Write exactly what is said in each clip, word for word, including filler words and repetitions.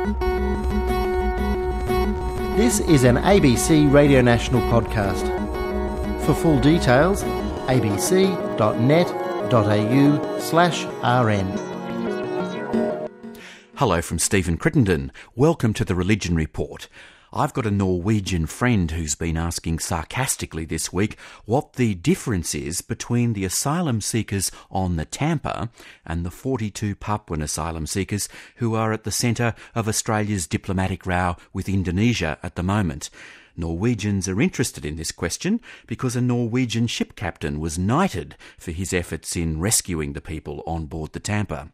This is an A B C Radio National podcast. For full details, abc.net.au slash rn. Hello from Stephen Crittenden. Welcome to the Religion Report. I've got a Norwegian friend who's been asking sarcastically this week what the difference is between the asylum seekers on the Tampa and the forty-two Papuan asylum seekers who are at the centre of Australia's diplomatic row with Indonesia at the moment. Norwegians are interested in this question because a Norwegian ship captain was knighted for his efforts in rescuing the people on board the Tampa.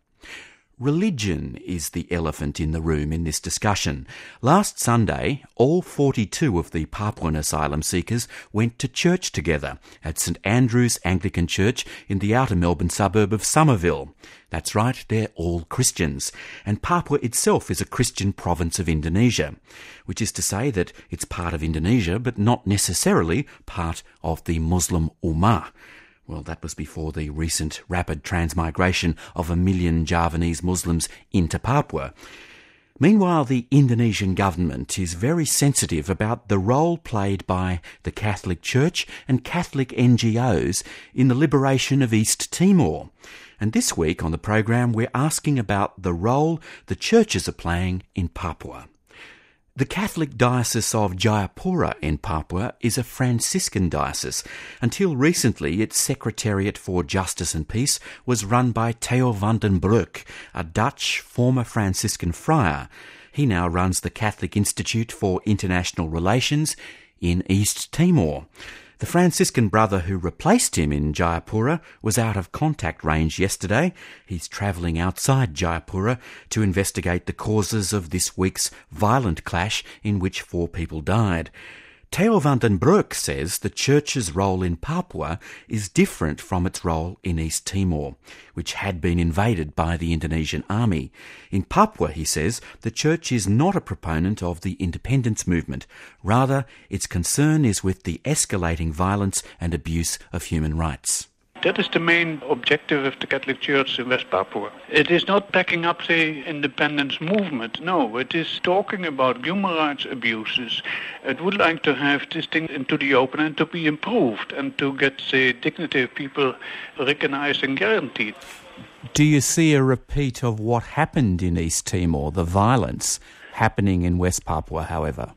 Religion is the elephant in the room in this discussion. Last Sunday, all forty-two of the Papuan asylum seekers went to church together at St Andrew's Anglican Church in the outer Melbourne suburb of Somerville. That's right, they're all Christians. And Papua itself is a Christian province of Indonesia, which is to say that it's part of Indonesia but not necessarily part of the Muslim Ummah. Well, that was before the recent rapid transmigration of a million Javanese Muslims into Papua. Meanwhile, the Indonesian government is very sensitive about the role played by the Catholic Church and Catholic N G Os in the liberation of East Timor. And this week on the program, we're asking about the role the churches are playing in Papua. The Catholic Diocese of Jayapura in Papua is a Franciscan diocese. Until recently, its Secretariat for Justice and Peace was run by Theo van den Broek, a Dutch former Franciscan friar. He now runs the Catholic Institute for International Relations in East Timor. The Franciscan brother who replaced him in Jayapura was out of contact range yesterday. He's travelling outside Jayapura to investigate the causes of this week's violent clash in which four people died. Theo van den Broek says the Church's role in Papua is different from its role in East Timor, which had been invaded by the Indonesian army. In Papua, he says, the Church is not a proponent of the independence movement. Rather, its concern is with the escalating violence and abuse of human rights. That is the main objective of the Catholic Church in West Papua. It is not backing up the independence movement. No, it is talking about human rights abuses. It would like to have this thing into the open and to be improved and to get the dignity of people recognized and guaranteed. Do you see a repeat of what happened in East Timor, the violence happening in West Papua, however?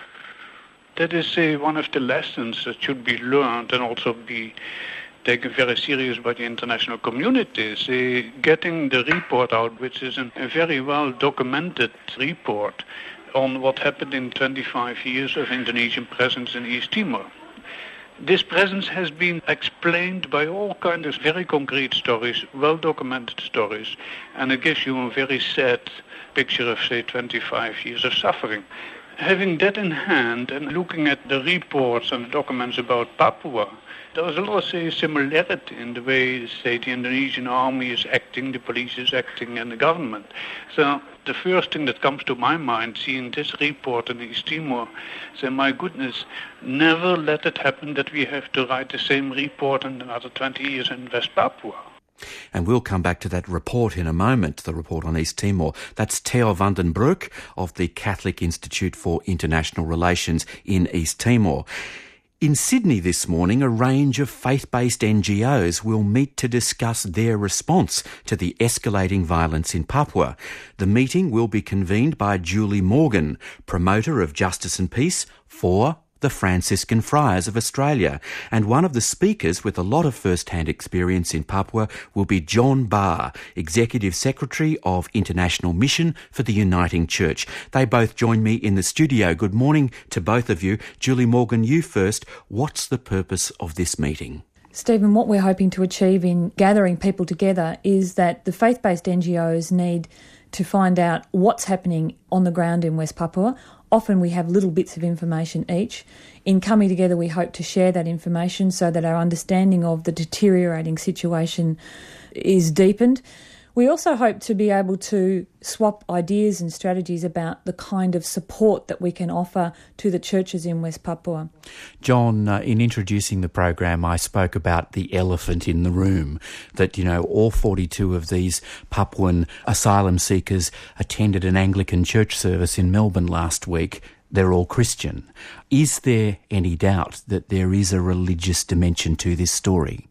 That is uh, one of the lessons that should be learned and also be taken very serious by the international communities. Uh, getting the report out, which is an, a very well documented report on what happened in twenty-five years of Indonesian presence in East Timor. This presence has been explained by all kinds of very concrete stories, well-documented stories, and it gives you a very sad picture of, say, twenty-five years of suffering. Having that in hand and looking at the reports and the documents about Papua, there is a lot of say, similarity in the way, say, the Indonesian army is acting, the police is acting, and the government. So the first thing that comes to my mind, seeing this report in East Timor, say, my goodness, never let it happen that we have to write the same report in another twenty years in West Papua. And we'll come back to that report in a moment, the report on East Timor. That's Theo van den Broek of the Catholic Institute for International Relations in East Timor. In Sydney this morning, a range of faith-based N G Os will meet to discuss their response to the escalating violence in Papua. The meeting will be convened by Julie Morgan, promoter of Justice and Peace for the Franciscan Friars of Australia. And one of the speakers with a lot of first-hand experience in Papua will be John Barr, Executive Secretary of International Mission for the Uniting Church. They both join me in the studio. Good morning to both of you. Julie Morgan, you first. What's the purpose of this meeting? Stephen, what we're hoping to achieve in gathering people together is that the faith-based N G Os need to find out what's happening on the ground in West Papua. Often we have little bits of information each. In coming together, we hope to share that information so that our understanding of the deteriorating situation is deepened. We also hope to be able to swap ideas and strategies about the kind of support that we can offer to the churches in West Papua. John, uh, in introducing the program, I spoke about the elephant in the room, that, you know, all forty-two of these Papuan asylum seekers attended an Anglican church service in Melbourne last week. They're all Christian. Is there any doubt that there is a religious dimension to this story?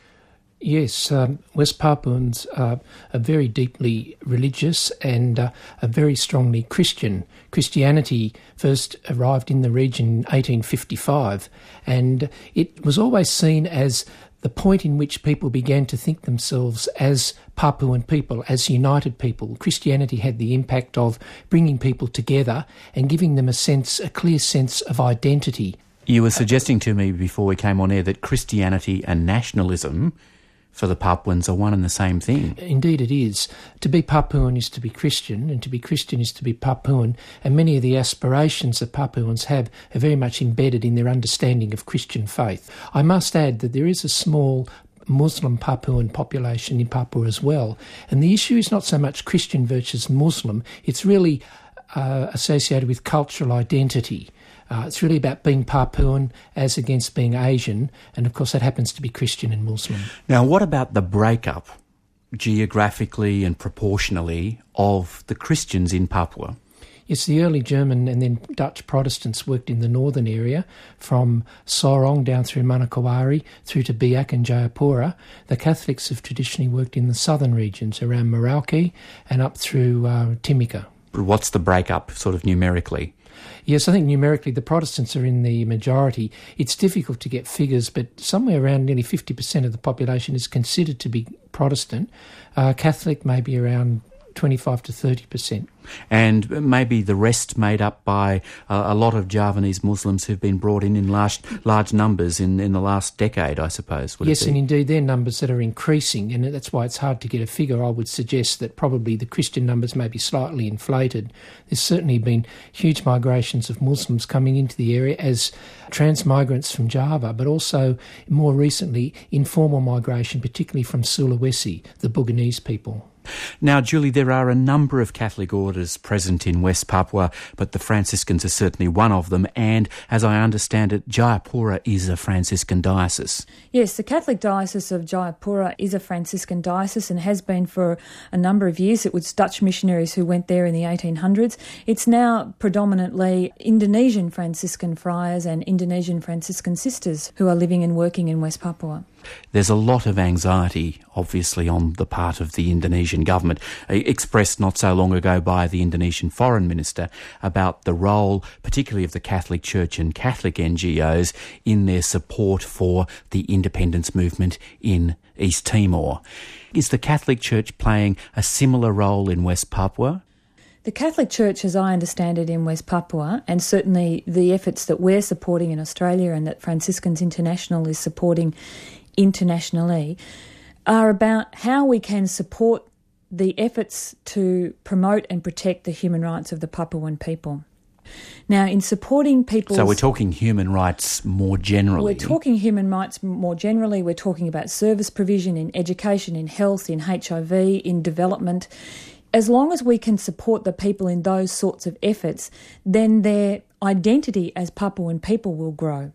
Yes, um, West Papuans are, are very deeply religious and uh, are very strongly Christian. Christianity first arrived in the region in eighteen fifty-five, and it was always seen as the point in which people began to think themselves as Papuan people, as united people. Christianity had the impact of bringing people together and giving them a sense, a clear sense of identity. You were suggesting to me before we came on air that Christianity and nationalism for the Papuans are one and the same thing. Indeed it is. To be Papuan is to be Christian, and to be Christian is to be Papuan, and many of the aspirations that Papuans have are very much embedded in their understanding of Christian faith. I must add that there is a small Muslim Papuan population in Papua as well, and the issue is not so much Christian versus Muslim, it's really uh, associated with cultural identity. Uh, it's really about being Papuan as against being Asian, and of course that happens to be Christian and Muslim. Now, what about the breakup, geographically and proportionally, of the Christians in Papua? Yes, the early German and then Dutch Protestants worked in the northern area, from Sorong down through Manokwari through to Biak and Jayapura. The Catholics have traditionally worked in the southern regions, around Merauke and up through uh, Timika. What's the breakup, sort of numerically? Yes, I think numerically the Protestants are in the majority. It's difficult to get figures, but somewhere around nearly fifty percent of the population is considered to be Protestant. Uh, Catholic maybe around twenty-five to thirty percent. And maybe the rest made up by uh, a lot of Javanese Muslims who've been brought in in large large numbers in, in the last decade, I suppose. Would yes, it be? And indeed they're numbers that are increasing, and that's why it's hard to get a figure. I would suggest that probably the Christian numbers may be slightly inflated. There's certainly been huge migrations of Muslims coming into the area as transmigrants from Java, but also more recently informal migration, particularly from Sulawesi, the Buginese people. Now, Julie, there are a number of Catholic orders present in West Papua, but the Franciscans are certainly one of them, and as I understand it, Jayapura is a Franciscan diocese. Yes, the Catholic Diocese of Jayapura is a Franciscan diocese and has been for a number of years. It was Dutch missionaries who went there in the eighteen hundreds. It's now predominantly Indonesian Franciscan friars and Indonesian Franciscan sisters who are living and working in West Papua. There's a lot of anxiety, obviously, on the part of the Indonesian government, expressed not so long ago by the Indonesian Foreign Minister, about the role, particularly of the Catholic Church and Catholic N G Os, in their support for the independence movement in East Timor. Is the Catholic Church playing a similar role in West Papua? The Catholic Church, as I understand it, in West Papua, and certainly the efforts that we're supporting in Australia and that Franciscans International is supporting internationally, are about how we can support the efforts to promote and protect the human rights of the Papuan people. Now, in supporting people... So we're talking human rights more generally. We're talking human rights more generally. We're talking about service provision in education, in health, in H I V, in development. As long as we can support the people in those sorts of efforts, then their identity as Papuan people will grow.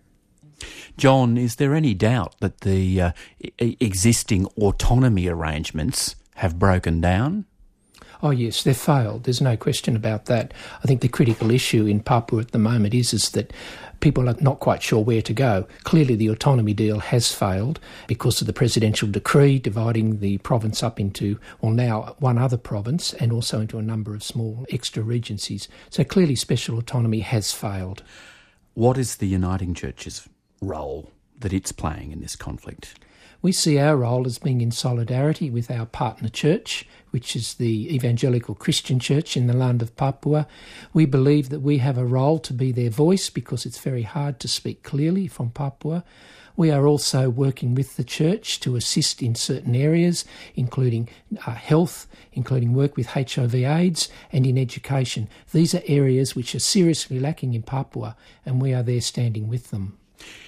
John, is there any doubt that the uh, e- existing autonomy arrangements have broken down? Oh yes, they've failed. There's no question about that. I think the critical issue in Papua at the moment is, is that people are not quite sure where to go. Clearly the autonomy deal has failed because of the presidential decree dividing the province up into, well now, one other province and also into a number of small extra regencies. So clearly special autonomy has failed. What is the Uniting Church's role that it's playing in this conflict? We see our role as being in solidarity with our partner church, which is the Evangelical Christian Church in the land of Papua. We believe that we have a role to be their voice because it's very hard to speak clearly from Papua. We are also working with the church to assist in certain areas, including uh, health, including work with H I V AIDS, and in education. These are areas which are seriously lacking in Papua, and we are there standing with them.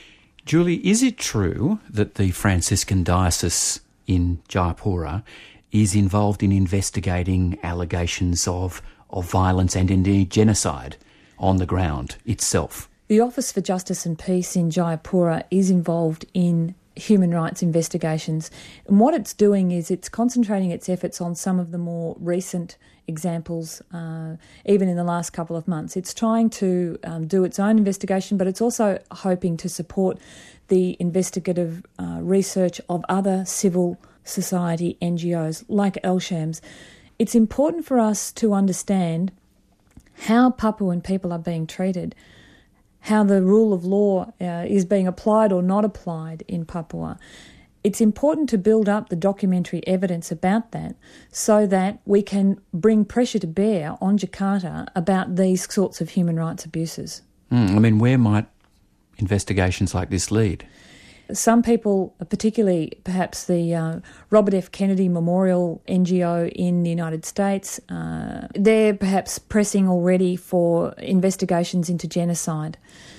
Julie, is it true that the Franciscan diocese in Jayapura is involved in investigating allegations of, of violence and indeed genocide on the ground itself. The Office for Justice and Peace in Jayapura is involved in human rights investigations. And what it's doing is it's concentrating its efforts on some of the more recent examples, uh, even in the last couple of months. It's trying to um, do its own investigation, but it's also hoping to support the investigative uh, research of other civil society N G Os like L-Shams. It's important for us to understand how Papuan people are being treated, how the rule of law uh, is being applied or not applied in Papua. It's important to build up the documentary evidence about that so that we can bring pressure to bear on Jakarta about these sorts of human rights abuses. Mm, I mean, where might investigations like this lead? Some people, particularly perhaps the uh, Robert F. Kennedy Memorial N G O in the United States, uh, they're perhaps pressing already for investigations into genocide.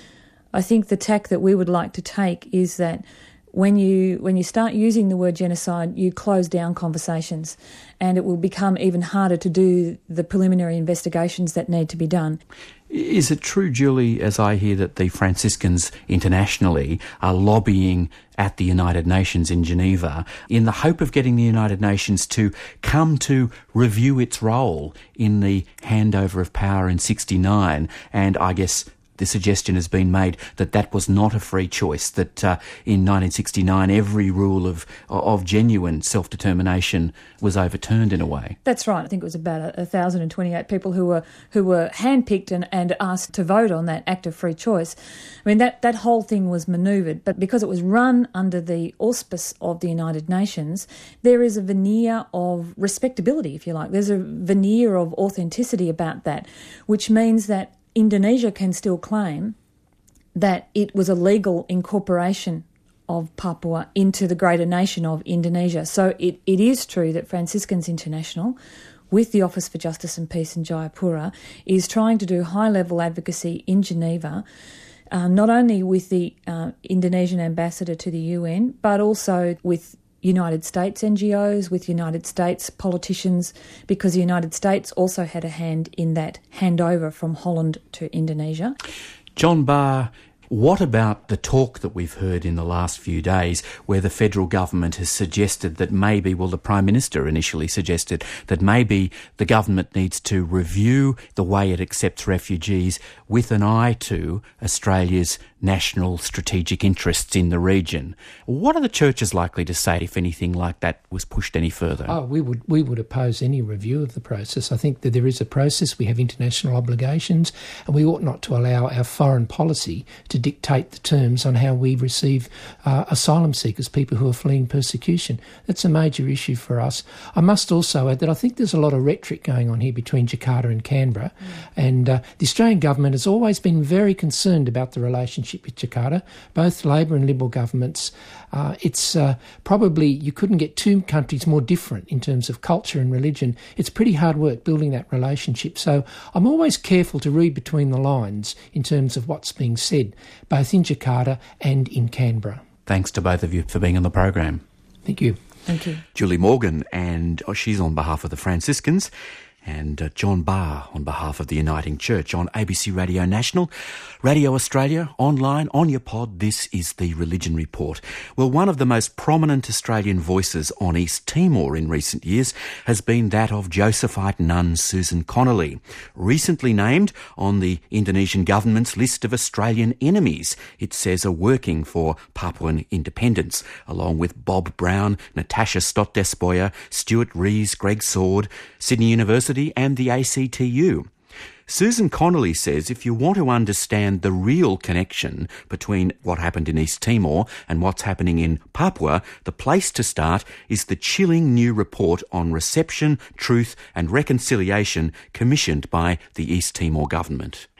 I think the tack that we would like to take is that when you when you start using the word genocide, you close down conversations, and it will become even harder to do the preliminary investigations that need to be done. Is it true, Julie, as I hear, that the Franciscans internationally are lobbying at the United Nations in Geneva in the hope of getting the United Nations to come to review its role in the handover of power in sixty-nine, and I guess the suggestion has been made that that was not a free choice, that uh, in nineteen sixty-nine every rule of of genuine self-determination was overturned in a way? That's right. I think it was about one thousand twenty-eight people who were who were handpicked and, and asked to vote on that act of free choice. I mean, that, that whole thing was manoeuvred, but because it was run under the auspice of the United Nations, there is a veneer of respectability, if you like. There's a veneer of authenticity about that, which means that Indonesia can still claim that it was a legal incorporation of Papua into the greater nation of Indonesia. So it, it is true that Franciscans International, with the Office for Justice and Peace in Jayapura, is trying to do high-level advocacy in Geneva, uh, not only with the uh, Indonesian ambassador to the U N, but also with United States N G Os, with United States politicians, because the United States also had a hand in that handover from Holland to Indonesia. John Barr, what about the talk that we've heard in the last few days where the federal government has suggested that maybe, well, the Prime Minister initially suggested that maybe the government needs to review the way it accepts refugees with an eye to Australia's national strategic interests in the region? What are the churches likely to say if anything like that was pushed any further? Oh, we would we would oppose any review of the process. I think that there is a process, we have international obligations, and we ought not to allow our foreign policy to dictate the terms on how we receive uh, asylum seekers, people who are fleeing persecution. That's a major issue for us. I must also add that I think there's a lot of rhetoric going on here between Jakarta and Canberra, mm. and uh, the Australian government has always been very concerned about the relationship with Jakarta, both Labor and Liberal governments. Uh, it's uh, probably, you couldn't get two countries more different in terms of culture and religion. It's pretty hard work building that relationship. So I'm always careful to read between the lines in terms of what's being said, both in Jakarta and in Canberra. Thanks to both of you for being on the program. Thank you. Thank you. Julie Morgan, and oh, she's on behalf of the Franciscans, and uh, John Barr on behalf of the Uniting Church on A B C Radio National, Radio Australia, online, on your pod. This is the Religion Report. Well, one of the most prominent Australian voices on East Timor in recent years has been that of Josephite nun Susan Connolly, recently named on the Indonesian government's list of Australian enemies it says are working for Papuan independence, along with Bob Brown, Natasha Stott-Despoja, Stuart Rees, Greg Sword, Sydney University and the A C T U. Susan Connolly says if you want to understand the real connection between what happened in East Timor and what's happening in Papua, the place to start is the chilling new report on reception, truth and reconciliation commissioned by the East Timor government.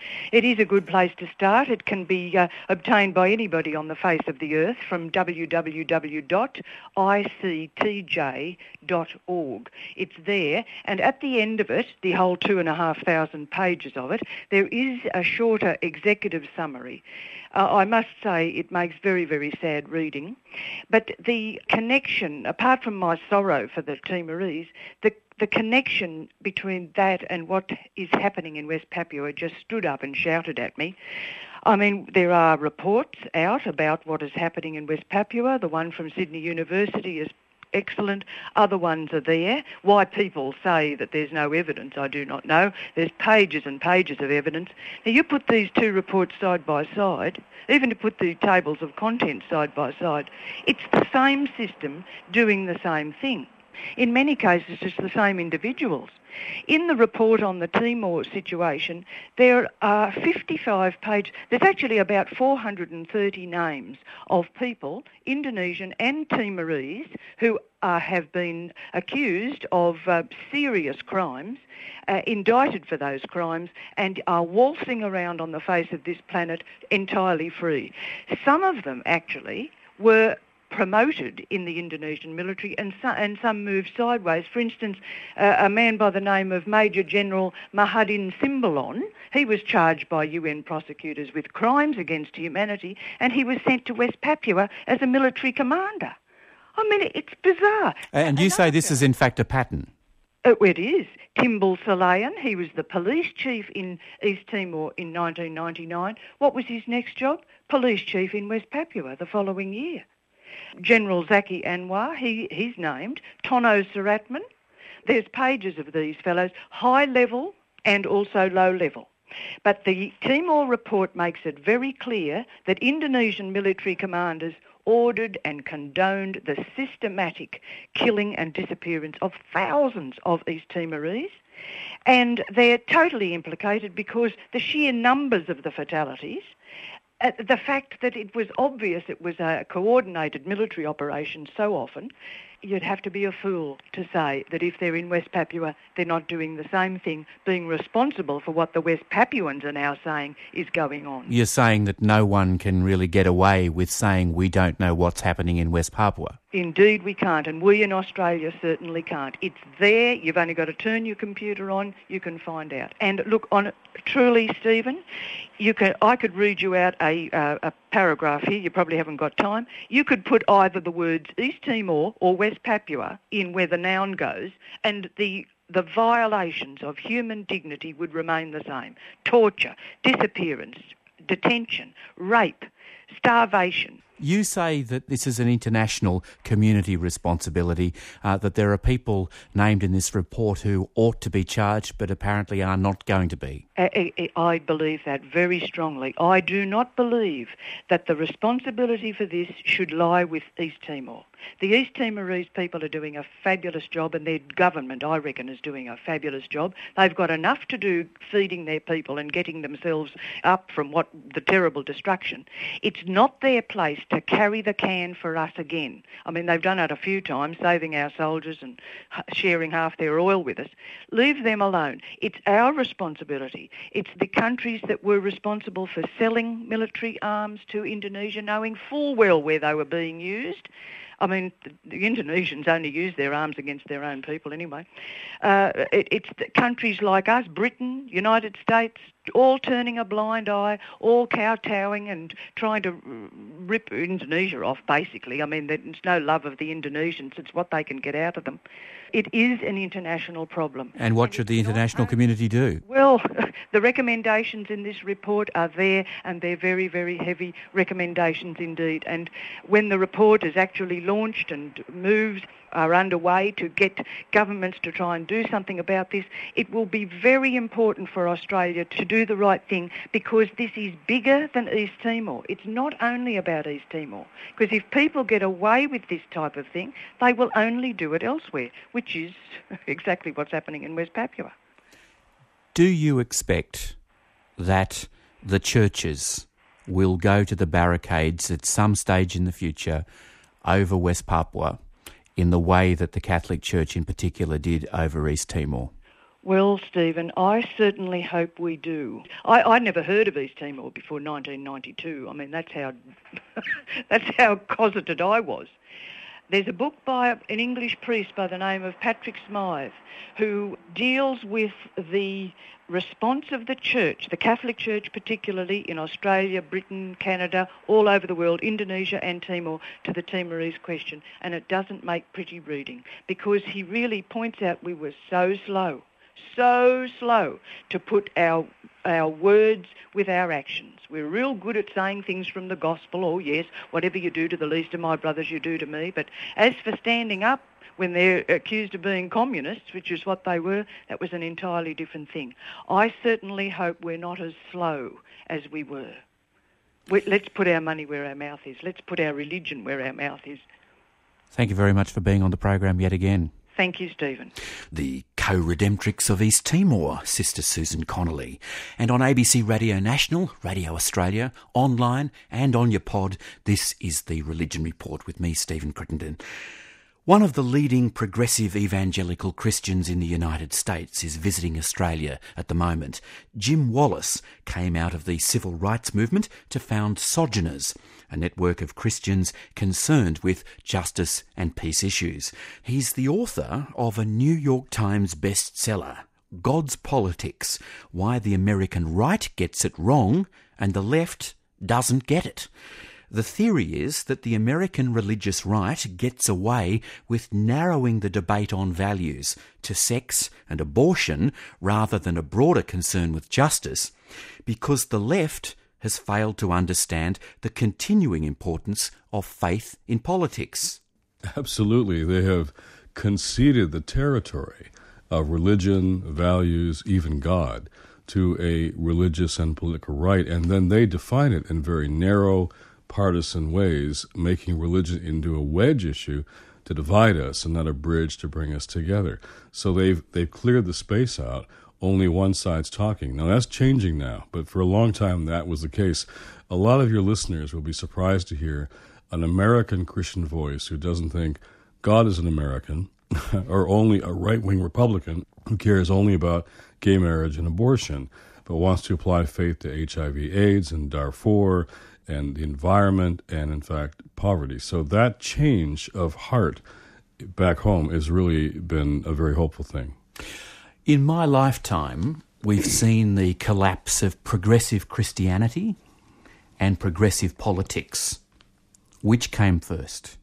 It is a good place to start. It can be uh, obtained by anybody on the face of the earth from w w w dot i c t j dot org. It's there, and at the end of it, the whole two and a half thousand pages of it, there is a shorter executive summary. Uh, I must say it makes very, very sad reading. But the connection, apart from my sorrow for the Timorese, the the connection between that and what is happening in West Papua just stood up and shouted at me. I mean, there are reports out about what is happening in West Papua. The one from Sydney University is excellent. Other ones are there. Why people say that there's no evidence, I do not know. There's pages and pages of evidence. Now, you put these two reports side by side, even to put the tables of contents side by side, it's the same system doing the same thing. In many cases, it's the same individuals. In the report on the Timor situation, there are fifty-five pages. There's actually about four hundred thirty names of people, Indonesian and Timorese, who uh, have been accused of uh, serious crimes, uh, indicted for those crimes, and are waltzing around on the face of this planet entirely free. Some of them, actually, were promoted in the Indonesian military, and some, and some moved sideways. For instance, uh, a man by the name of Major General Mahadin Simbolon, he was charged by U N prosecutors with crimes against humanity, and he was sent to West Papua as a military commander. I mean, it's bizarre. And you say this is in fact a pattern? Oh, it is. Timbul Salayan, he was the police chief in East Timor in nineteen ninety-nine. What was his next job? Police chief in West Papua the following year. General Zaki Anwar, he, he's named. Tono Suratman. There's pages of these fellows, high level and also low level. But the Timor report makes it very clear that Indonesian military commanders ordered and condoned the systematic killing and disappearance of thousands of East Timorese. And they're totally implicated because the sheer numbers of the fatalities, Uh, the fact that it was obvious it was a coordinated military operation so often, you'd have to be a fool to say that if they're in West Papua, they're not doing the same thing, being responsible for what the West Papuans are now saying is going on. You're saying that no one can really get away with saying we don't know what's happening in West Papua? Indeed we can't, and we in Australia certainly can't. It's there, you've only got to turn your computer on, you can find out. And look, on truly, Stephen, you can, I could read you out a, uh, a paragraph here, you probably haven't got time. You could put either the words East Timor or West Papua in where the noun goes, and the the violations of human dignity would remain the same. Torture, disappearance, detention, rape, starvation. You say that this is an international community responsibility, uh, that there are people named in this report who ought to be charged but apparently are not going to be. I, I believe that very strongly. I do not believe that the responsibility for this should lie with East Timor. The East Timorese people are doing a fabulous job, and their government, I reckon, is doing a fabulous job. They've got enough to do feeding their people and getting themselves up from what the terrible destruction. It's not their place to carry the can for us again. I mean, they've done it a few times, saving our soldiers and sharing half their oil with us. Leave them alone. It's our responsibility. It's the countries that were responsible for selling military arms to Indonesia, knowing full well where they were being used. I mean, the, the Indonesians only use their arms against their own people anyway. Uh, it, it's the countries like us, Britain, United States, all turning a blind eye, all kowtowing and trying to rip Indonesia off, basically. I mean, there's no love of the Indonesians. It's what they can get out of them. It is an international problem. And what should the international community do? Well, the recommendations in this report are there, and they're very, very heavy recommendations indeed. And when the report is actually launched and moves are underway to get governments to try and do something about this, it will be very important for Australia to do the right thing, because this is bigger than East Timor. It's not only about East Timor, because if people get away with this type of thing, they will only do it elsewhere, which is exactly what's happening in West Papua. Do you expect that the churches will go to the barricades at some stage in the future over West Papua in the way that the Catholic Church in particular did over East Timor? Well, Stephen, I certainly hope we do. I, I'd never heard of East Timor before nineteen ninety-two. I mean, that's how that's how cosseted I was. There's a book by an English priest by the name of Patrick Smythe who deals with the response of the church, the Catholic Church particularly, in Australia, Britain, Canada, all over the world, Indonesia and Timor, to the Timorese question. And it doesn't make pretty reading because he really points out we were so slow. So slow to put our our words with our actions. We're real good at saying things from the gospel, oh yes, whatever you do to the least of my brothers you do to me. But as for standing up when they're accused of being communists, which is what they were, that was an entirely different thing. I certainly hope we're not as slow as we were. We, let's put our money where our mouth is. Let's put our religion where our mouth is. Thank you very much for being on the program yet again. Thank you, Stephen. The co-redemptrix of East Timor, Sister Susan Connolly. And on A B C Radio National, Radio Australia, online and on your pod, this is The Religion Report with me, Stephen Crittenden. One of the leading progressive evangelical Christians in the United States is visiting Australia at the moment. Jim Wallace came out of the civil rights movement to found Sojourners, a network of Christians concerned with justice and peace issues. He's the author of a New York Times bestseller, God's Politics: Why the American Right Gets It Wrong and the Left Doesn't Get It. The theory is that the American religious right gets away with narrowing the debate on values to sex and abortion rather than a broader concern with justice, because the left has failed to understand the continuing importance of faith in politics. Absolutely. They have conceded the territory of religion, values, even God, to a religious and political right, and then they define it in very narrow, partisan ways, making religion into a wedge issue to divide us and not a bridge to bring us together. So they've they've cleared the space out. Only one side's talking. Now that's changing now, but for a long time that was the case. A lot of your listeners will be surprised to hear an American Christian voice who doesn't think God is an American or only a right-wing Republican who cares only about gay marriage and abortion, but wants to apply faith to H I V AIDS and Darfur and the environment and, in fact, poverty. So that change of heart back home has really been a very hopeful thing. In my lifetime, we've seen the collapse of progressive Christianity and progressive politics. Which came first?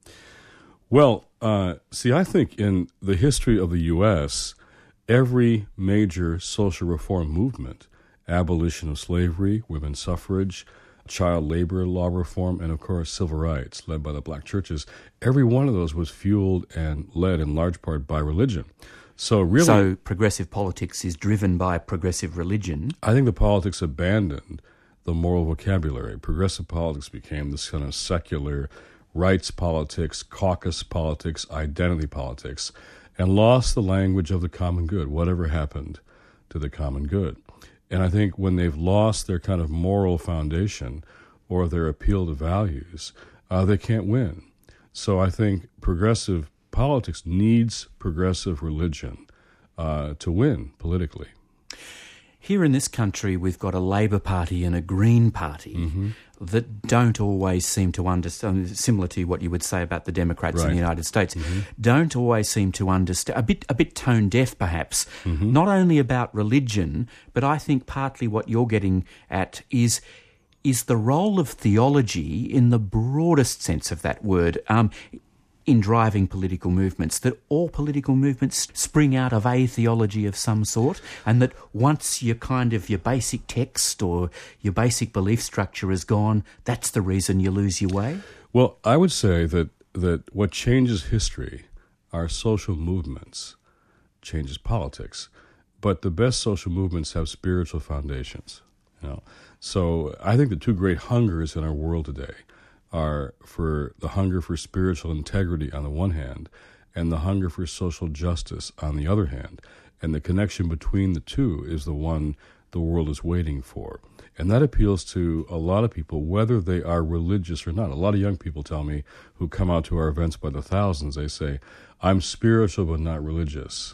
Well, uh, see, I think in the history of the U S, every major social reform movement, abolition of slavery, women's suffrage, child labor law reform, and, of course, civil rights led by the black churches, every one of those was fueled and led in large part by religion. So really, so progressive politics is driven by progressive religion. I think the politics abandoned the moral vocabulary. Progressive politics became this kind of secular rights politics, caucus politics, identity politics, and lost the language of the common good, whatever happened to the common good. And I think when they've lost their kind of moral foundation or their appeal to values, uh, they can't win. So I think progressive politics needs progressive religion uh, to win politically. Here in this country, we've got a Labor Party and a Green Party mm-hmm. that don't always seem to understand, similar to what you would say about the Democrats right. in the United States, mm-hmm. don't always seem to understand, a bit, a bit tone deaf perhaps, mm-hmm. not only about religion, but I think partly what you're getting at is is the role of theology in the broadest sense of that word, um, in driving political movements, that all political movements spring out of a theology of some sort, and that once your kind of your basic text or your basic belief structure is gone, that's the reason you lose your way? Well, I would say that, that what changes history are social movements, changes politics, but the best social movements have spiritual foundations. You know? So I think the two great hungers in our world today are for the hunger for spiritual integrity on the one hand and the hunger for social justice on the other hand. And the connection between the two is the one the world is waiting for. And that appeals to a lot of people, whether they are religious or not. A lot of young people tell me, who come out to our events by the thousands, they say, I'm spiritual but not religious.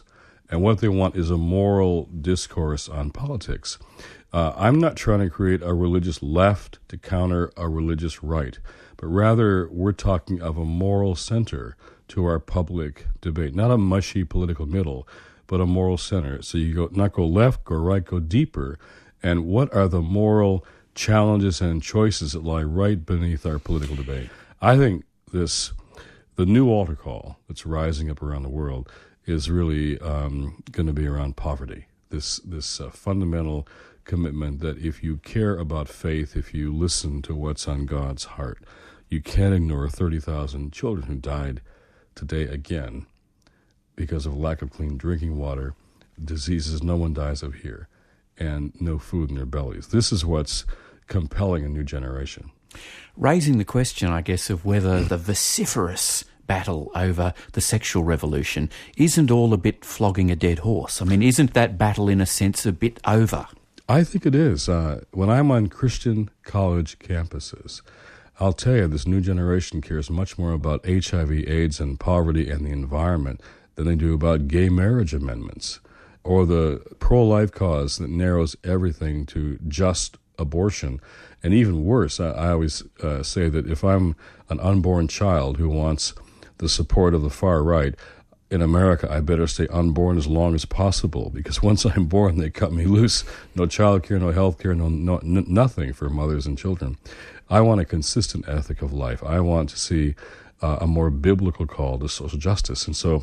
And what they want is a moral discourse on politics. Uh, I'm not trying to create a religious left to counter a religious right, but rather we're talking of a moral center to our public debate, not a mushy political middle, but a moral center. So you go not go left, go right, go deeper. And what are the moral challenges and choices that lie right beneath our political debate? I think this, the new altar call that's rising up around the world is really um, going to be around poverty. This this uh, fundamental commitment that if you care about faith, if you listen to what's on God's heart, you can't ignore thirty thousand children who died today again because of lack of clean drinking water, diseases no one dies of here, and no food in their bellies. This is what's compelling a new generation. Raising the question, I guess, of whether the vociferous battle over the sexual revolution isn't all a bit flogging a dead horse. I mean, isn't that battle in a sense a bit over? I think it is. Uh, when I'm on Christian college campuses, I'll tell you, this new generation cares much more about H I V, AIDS, and poverty and the environment than they do about gay marriage amendments or the pro-life cause that narrows everything to just abortion. And even worse, I, I always uh, say that if I'm an unborn child who wants the support of the far right, in America, I better stay unborn as long as possible, because once I'm born, they cut me loose. No child care, no health care, no, no, n- nothing for mothers and children. I want a consistent ethic of life. I want to see uh, a more biblical call to social justice. And so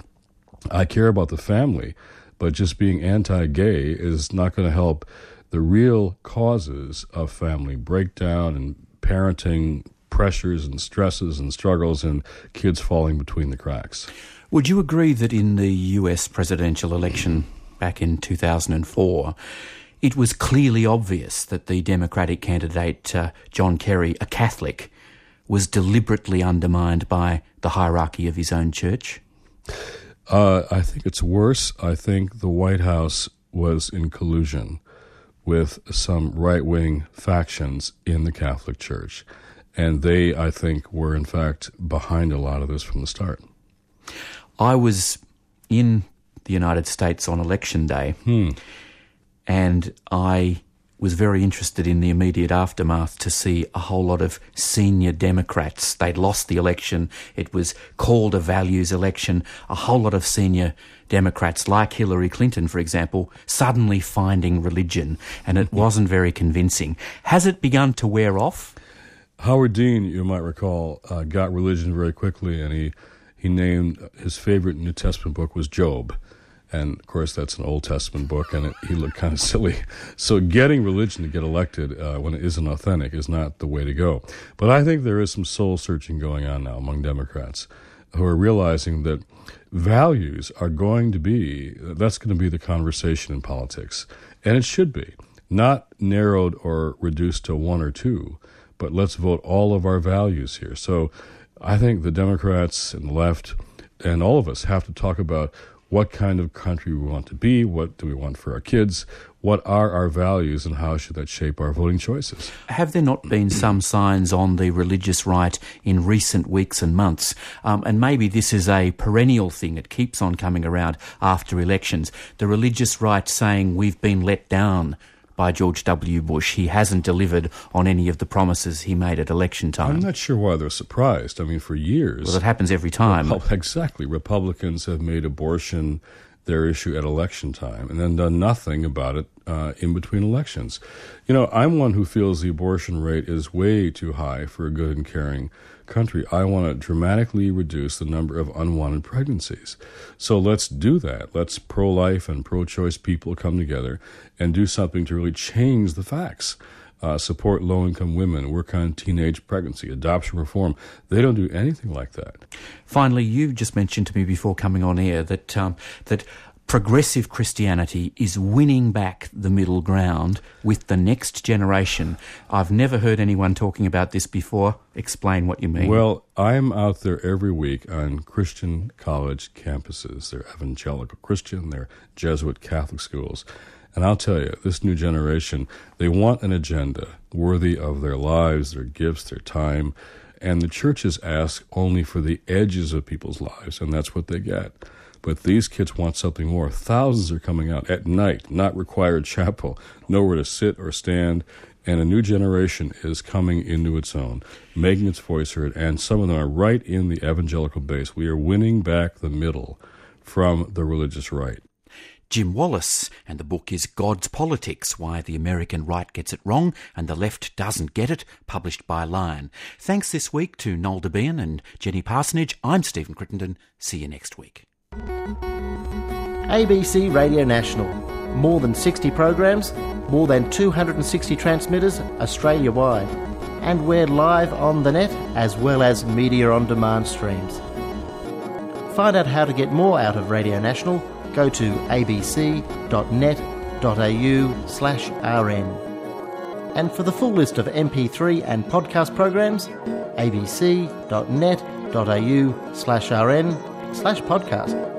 I care about the family, but just being anti-gay is not going to help the real causes of family breakdown and parenting pressures and stresses and struggles and kids falling between the cracks. Would you agree that in the U S presidential election back in two thousand four, it was clearly obvious that the Democratic candidate, uh, John Kerry, a Catholic, was deliberately undermined by the hierarchy of his own church? Uh, I think it's worse. I think the White House was in collusion with some right-wing factions in the Catholic Church. And they, I think, were in fact behind a lot of this from the start. I was in the United States on election day, Hmm. and I was very interested in the immediate aftermath to see a whole lot of senior Democrats. They'd lost the election. It was called a values election. A whole lot of senior Democrats, like Hillary Clinton, for example, suddenly finding religion, and it wasn't very convincing. Has it begun to wear off? Howard Dean, you might recall, uh, got religion very quickly, and he, he named his favorite New Testament book was Job. And, of course, that's an Old Testament book, and it, he looked kind of silly. So getting religion to get elected uh, when it isn't authentic is not the way to go. But I think there is some soul-searching going on now among Democrats who are realizing that values are going to be, that's going to be the conversation in politics. And it should be. Not narrowed or reduced to one or two, but let's vote all of our values here. So I think the Democrats and the left and all of us have to talk about what kind of country we want to be, what do we want for our kids, what are our values, and how should that shape our voting choices. Have there not been some signs on the religious right in recent weeks and months? Um, and maybe this is a perennial thing, it keeps on coming around after elections. The religious right saying we've been let down by George W. Bush. He hasn't delivered on any of the promises he made at election time. I'm not sure why they're surprised. I mean, for years... Well, it happens every time. Well, exactly. Republicans have made abortion their issue at election time and then done nothing about it uh, in between elections. You know, I'm one who feels the abortion rate is way too high for a good and caring country. I want to dramatically reduce the number of unwanted pregnancies. So let's do that. Let's pro-life and pro-choice people come together and do something to really change the facts. Uh, support low-income women, work on teenage pregnancy, adoption reform. They don't do anything like that. Finally, you just mentioned to me before coming on air that um, that progressive Christianity is winning back the middle ground with the next generation. I've never heard anyone talking about this before. Explain what you mean. Well, I'm out there every week on Christian college campuses. They're evangelical Christian, they're Jesuit Catholic schools. And I'll tell you, this new generation, they want an agenda worthy of their lives, their gifts, their time. And the churches ask only for the edges of people's lives, and that's what they get. But these kids want something more. Thousands are coming out at night, not required chapel, nowhere to sit or stand. And a new generation is coming into its own, making its voice heard, and some of them are right in the evangelical base. We are winning back the middle from the religious right. Jim Wallace, and the book is God's Politics, Why the American Right Gets It Wrong and the Left Doesn't Get It, published by Lion. Thanks this week to Noel Debien and Jenny Parsonage. I'm Stephen Crittenden. See you next week. A B C Radio National. More than sixty programs, more than two hundred sixty transmitters Australia-wide. And we're live on the net as well as media-on-demand streams. Find out how to get more out of Radio National. Go to abc.net.au slash rn. And for the full list of M P three and podcast programs, abc.net.au slash rn slash podcast.